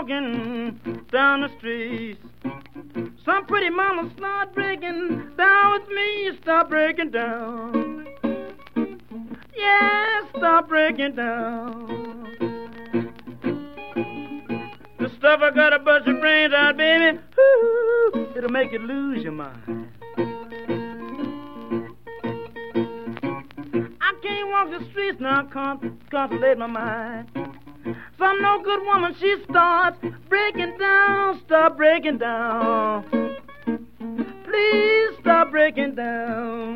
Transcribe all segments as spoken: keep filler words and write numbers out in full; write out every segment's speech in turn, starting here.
walking down the street. Some pretty mama start breaking down with me. Start breaking down. Yeah, start breaking down. The stuff I gotta bust your brains out, baby. Ooh, it'll make you lose your mind. I can't walk the streets now, can't contemplate my mind. Some no good woman, she starts breaking down, start breaking down. Please stop breaking down.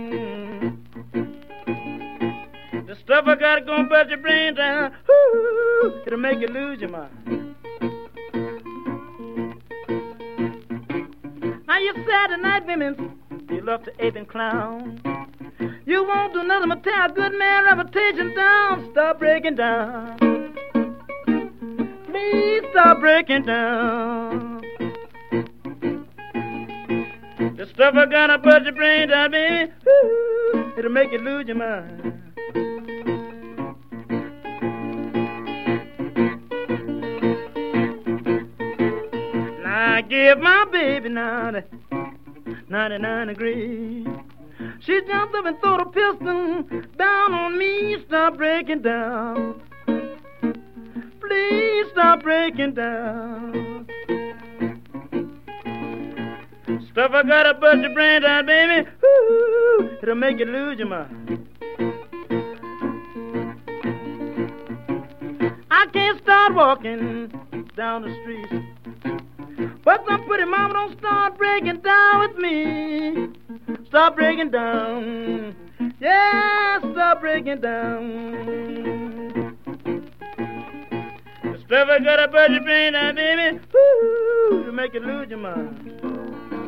The stuff I gotta go and bust your brains down. Ooh, it'll make you lose your mind. Now you Saturday night women, you love to ape and clown. You won't do nothing but tear a good man reputation down. Stop breaking down. Please stop breaking down. The stuff I gotta bust your brains out, baby. Ooh, it'll make you lose your mind. Now I give my baby now the ninety-nine degrees. She jumped up and threw the pistol down on me. Stop breaking down. Please stop breaking down. Stuff I gotta bust your brains out, baby. Ooh, it'll make you lose your mind. I can't start walking down the street, but some pretty mama don't start breaking down with me. Stop breaking down. Yeah, stop breaking down. The stuff I gotta bust your brains out, baby. Ooh, to make you lose your mind.